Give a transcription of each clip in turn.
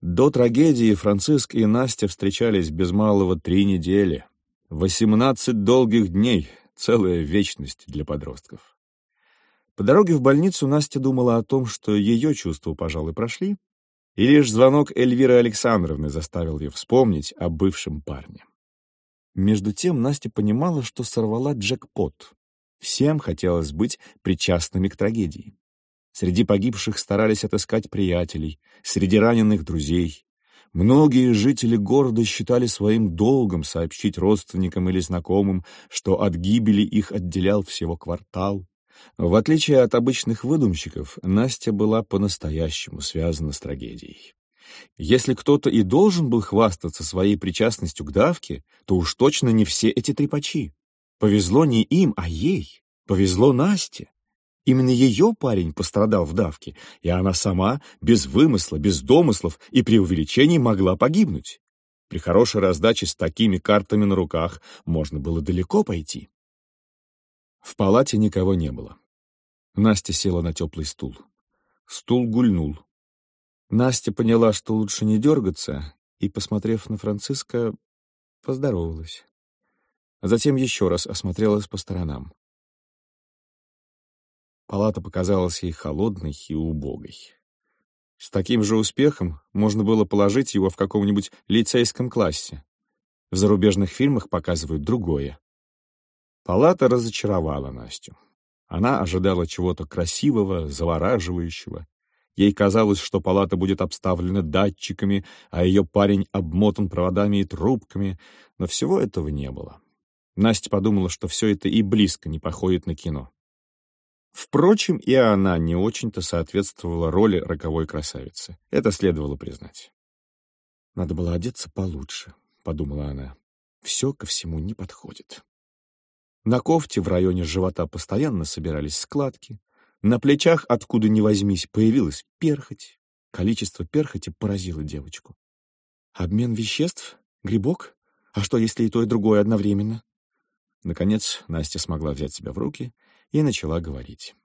До трагедии Франциск и Настя встречались без малого 3 недели. 18 долгих дней, целая вечность для подростков. По дороге в больницу Настя думала о том, что ее чувства, пожалуй, прошли, и лишь звонок Эльвиры Александровны заставил ее вспомнить о бывшем парне. Между тем Настя понимала, что сорвала джекпот. Всем хотелось быть причастными к трагедии. Среди погибших старались отыскать приятелей, среди раненых — друзей. Многие жители города считали своим долгом сообщить родственникам или знакомым, что от гибели их отделял всего квартал. В отличие от обычных выдумщиков, Настя была по-настоящему связана с трагедией. Если кто-то и должен был хвастаться своей причастностью к давке, то уж точно не все эти трепачи. Повезло не им, а ей. Повезло Насте. Именно ее парень пострадал в давке, и она сама, без вымысла, без домыслов и преувеличений, могла погибнуть. При хорошей раздаче с такими картами на руках можно было далеко пойти. В палате никого не было. Настя села на теплый стул. Стул гульнул. Настя поняла, что лучше не дергаться, и, посмотрев на Франциска, поздоровалась. А затем еще раз осмотрелась по сторонам. Палата показалась ей холодной и убогой. С таким же успехом можно было положить его в каком-нибудь лицейском классе. В зарубежных фильмах показывают другое. Палата разочаровала Настю. Она ожидала чего-то красивого, завораживающего. Ей казалось, что палата будет обставлена датчиками, а ее парень обмотан проводами и трубками, но всего этого не было. Настя подумала, что все это и близко не походит на кино. Впрочем, и она не очень-то соответствовала роли роковой красавицы. Это следовало признать. «Надо было одеться получше», — подумала она. «Все ко всему не подходит». На кофте в районе живота постоянно собирались складки. На плечах, откуда ни возьмись, появилась перхоть. Количество перхоти поразило девочку. «Обмен веществ? Грибок? А что, если и то, и другое одновременно?» Наконец Настя смогла взять себя в руки и начала говорить.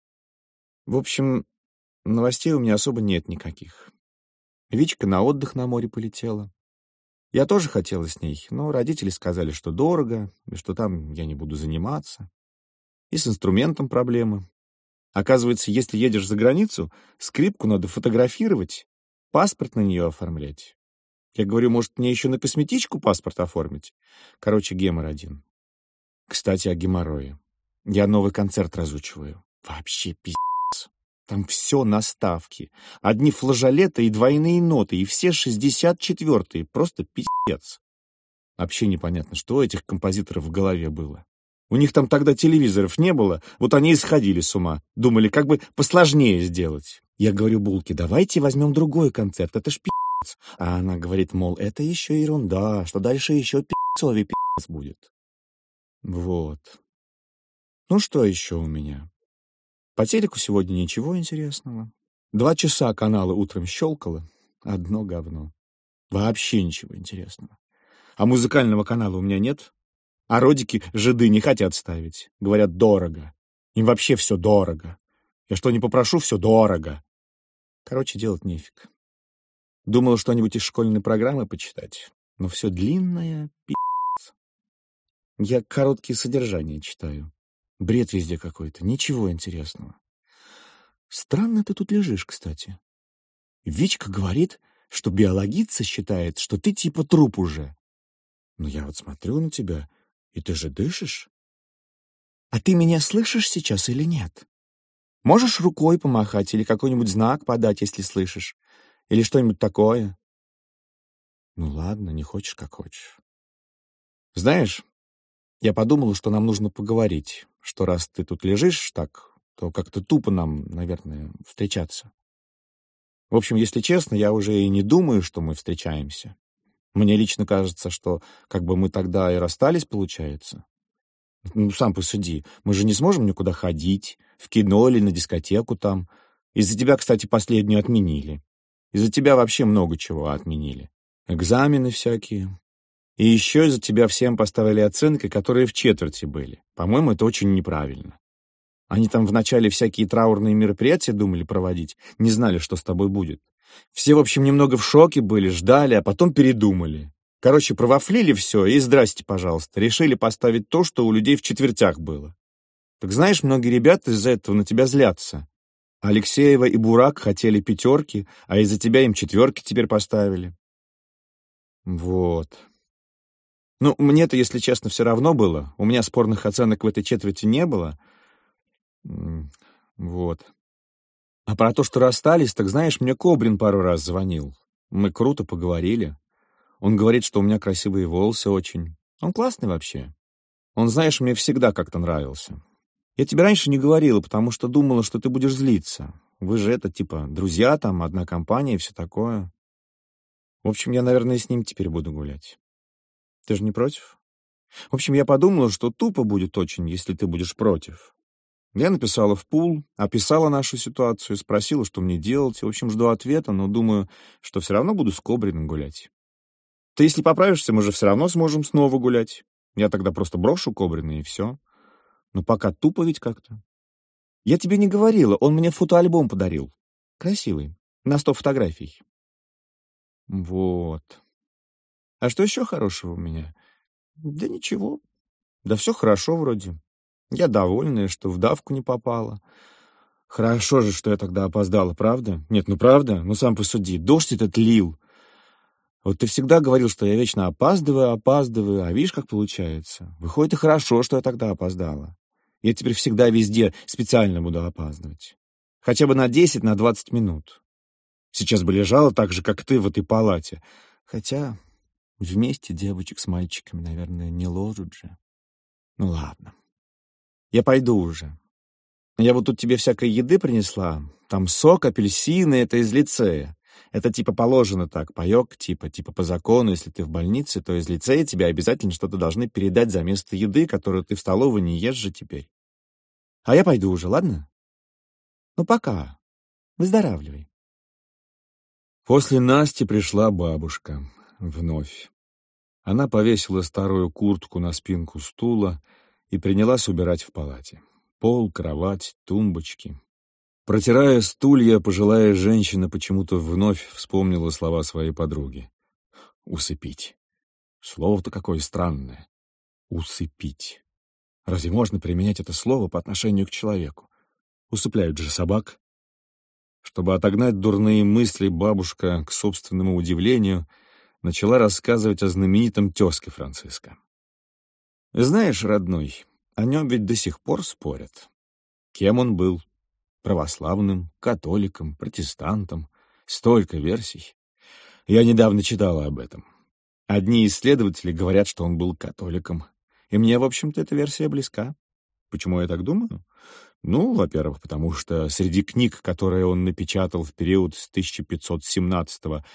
«В общем, новостей у меня особо нет никаких. Вичка на отдых на море полетела. Я тоже хотела с ней, но родители сказали, что дорого, и что там я не буду заниматься. И с инструментом проблемы. Оказывается, если едешь за границу, скрипку надо фотографировать, паспорт на нее оформлять. Я говорю, может, мне еще на косметичку паспорт оформить? Короче, гемор один. Кстати, о геморрое. Я новый концерт разучиваю. Вообще пиздец. Там все на ставке. Одни флажолеты и двойные ноты, и все 64-е. Просто пиздец. Вообще непонятно, что у этих композиторов в голове было. У них там тогда телевизоров не было, вот они и сходили с ума. Думали, как бы посложнее сделать. Я говорю Булке, давайте возьмем другой концерт, это ж пиздец. А она говорит, мол, это еще ерунда, что дальше еще пиздцовый пиздец будет. Вот. Ну что еще у меня? По телеку сегодня ничего интересного. 2 часа каналы утром щелкало. Одно говно. Вообще ничего интересного. А музыкального канала у меня нет. А родики жиды не хотят ставить. Говорят, дорого. Им вообще все дорого. Я что ни попрошу, все дорого. Короче, делать нефиг. Думала что-нибудь из школьной программы почитать. Но все длинное пи***ц. Я короткие содержания читаю. Бред везде какой-то, ничего интересного. Странно ты тут лежишь, кстати. Вичка говорит, что биологица считает, что ты типа труп уже. Но я вот смотрю на тебя, и ты же дышишь. А ты меня слышишь сейчас или нет? Можешь рукой помахать или какой-нибудь знак подать, если слышишь? Или что-нибудь такое? Ну ладно, не хочешь, как хочешь. Знаешь, я подумала, что нам нужно поговорить, что раз ты тут лежишь так, то как-то тупо нам, наверное, встречаться. В общем, если честно, я уже и не думаю, что мы встречаемся. Мне лично кажется, что как бы мы тогда и расстались, получается. Ну, сам посуди, мы же не сможем никуда ходить, в кино или на дискотеку там. Из-за тебя, кстати, последнюю отменили. Из-за тебя вообще много чего отменили. Экзамены всякие. И еще из-за тебя всем поставили оценки, которые в четверти были. По-моему, это очень неправильно. Они там вначале всякие траурные мероприятия думали проводить, не знали, что с тобой будет. Все, в общем, немного в шоке были, ждали, а потом передумали. Короче, провафлили все, и здрасте, пожалуйста. Решили поставить то, что у людей в четвертях было. Так знаешь, многие ребята из-за этого на тебя злятся. Алексеева и Бурак хотели пятерки, а из-за тебя им четверки теперь поставили. Вот. Ну, мне-то, если честно, все равно было. У меня спорных оценок в этой четверти не было. Вот. А про то, что расстались, так знаешь, мне Кобрин пару раз звонил. Мы круто поговорили. Он говорит, что у меня красивые волосы очень. Он классный вообще. Он, знаешь, мне всегда как-то нравился. Я тебе раньше не говорила, потому что думала, что ты будешь злиться. Вы же это, типа, друзья там, одна компания и все такое. В общем, я, наверное, с ним теперь буду гулять. Ты же не против? В общем, я подумала, что тупо будет очень, если ты будешь против. Я написала в пул, описала нашу ситуацию, спросила, что мне делать. В общем, жду ответа, но думаю, что все равно буду с Кобриным гулять. Ты, если поправишься, мы же все равно сможем снова гулять. Я тогда просто брошу Кобрина, и все. Но пока тупо ведь как-то. Я тебе не говорила, он мне фотоальбом подарил. Красивый, на 100 фотографий. Вот. А что еще хорошего у меня? Да ничего. Да все хорошо вроде. Я довольная, что в давку не попала. Хорошо же, что я тогда опоздала, правда? Нет, ну правда, ну сам посуди, дождь этот лил. Вот ты всегда говорил, что я вечно опаздываю, а видишь, как получается. Выходит, и хорошо, что я тогда опоздала. Я теперь всегда везде специально буду опаздывать. Хотя бы на 10, на 20 минут. Сейчас бы лежала так же, как ты в этой палате. Хотя вместе девочек с мальчиками, наверное, не ложат же. Ну ладно. Я пойду уже. Я вот тут тебе всякой еды принесла. Там сок, апельсины, это из лицея. Это типа положено так, паёк, типа по закону, если ты в больнице, то из лицея тебе обязательно что-то должны передать за место еды, которую ты в столовой не ешь же теперь. А я пойду уже, ладно? Ну, пока. Выздоравливай. После Насти пришла бабушка. Вновь. Она повесила старую куртку на спинку стула и принялась убирать в палате. Пол, кровать, тумбочки. Протирая стулья, пожилая женщина почему-то вновь вспомнила слова своей подруги. «Усыпить». Слово-то какое странное. «Усыпить». Разве можно применять это слово по отношению к человеку? Усыпляют же собак. Чтобы отогнать дурные мысли, бабушка, к собственному удивлению, начала рассказывать о знаменитом тезке Франциска. Знаешь, родной, о нем ведь до сих пор спорят. Кем он был? Православным, католиком, протестантом. Столько версий. Я недавно читала об этом. Одни исследователи говорят, что он был католиком. И мне, в общем-то, эта версия близка. Почему я так думаю? Ну, во-первых, потому что среди книг, которые он напечатал в период с 1517 по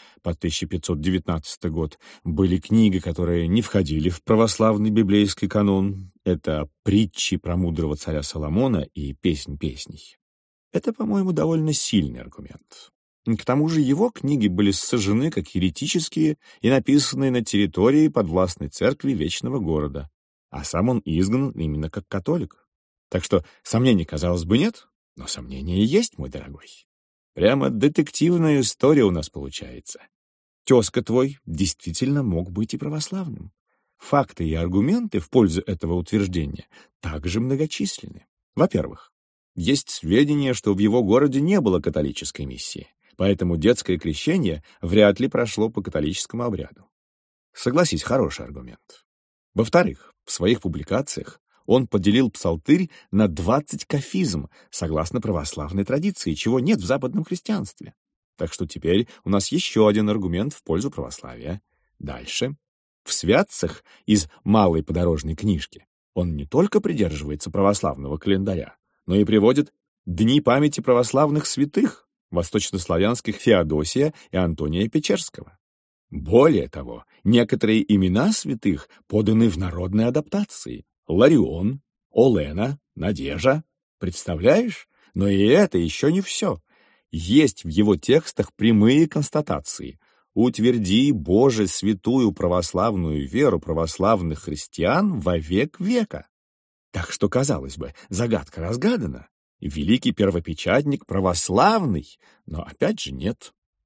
1519 год, были книги, которые не входили в православный библейский канон. Это «Притчи про мудрого царя Соломона» и «Песнь песней». Это, по-моему, довольно сильный аргумент. К тому же его книги были сожжены как еретические и написанные на территории подвластной церкви Вечного Города, а сам он изгнан именно как католик. Так что сомнений, казалось бы, нет, но сомнения есть, мой дорогой. Прямо детективная история у нас получается. Тезка твой действительно мог быть и православным. Факты и аргументы в пользу этого утверждения также многочисленны. Во-первых, есть сведения, что в его городе не было католической миссии, поэтому детское крещение вряд ли прошло по католическому обряду. Согласись, хороший аргумент. Во-вторых, в своих публикациях он поделил псалтырь на 20 кафизм, согласно православной традиции, чего нет в западном христианстве. Так что теперь у нас еще один аргумент в пользу православия. Дальше. В святцах из малой подорожной книжки он не только придерживается православного календаря, но и приводит дни памяти православных святых, восточнославянских Феодосия и Антония Печерского. Более того, некоторые имена святых поданы в народной адаптации. Ларион, Олена, Надежа. Представляешь? Но и это еще не все. Есть в его текстах прямые констатации. «Утверди, Боже, святую православную веру православных христиан во век века». Так что, казалось бы, загадка разгадана. Великий первопечатник православный, но опять же нет.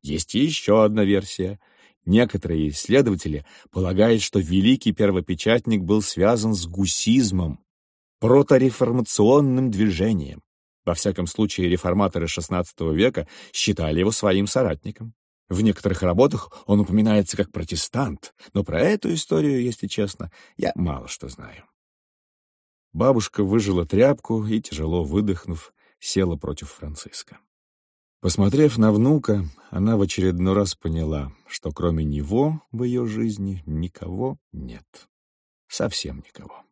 Есть еще одна версия. Некоторые исследователи полагают, что великий первопечатник был связан с гусизмом, протореформационным движением. Во всяком случае, реформаторы XVI века считали его своим соратником. В некоторых работах он упоминается как протестант, но про эту историю, если честно, я мало что знаю. Бабушка выжила тряпку и, тяжело выдохнув, села против Франциска. Посмотрев на внука, она в очередной раз поняла, что кроме него в ее жизни никого нет. Совсем никого.